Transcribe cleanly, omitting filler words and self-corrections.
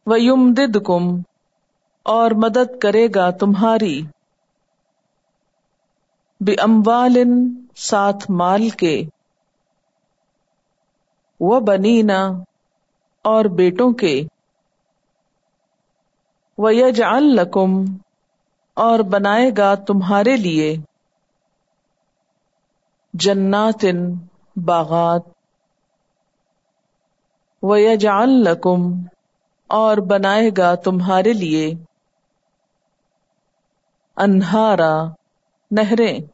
वयुमदिदकुम, और मदद करेगा तुम्हारी, बिअम्वालिन, साथ माल के, व बनीना, और बेटों के, वयजअल लकुम, और बनाएगा तुम्हारे लिए, जन्नातिन, बागात, वयजअल लकुम, और बनाएगा तुम्हारे लिए, अनहारा, नहरें।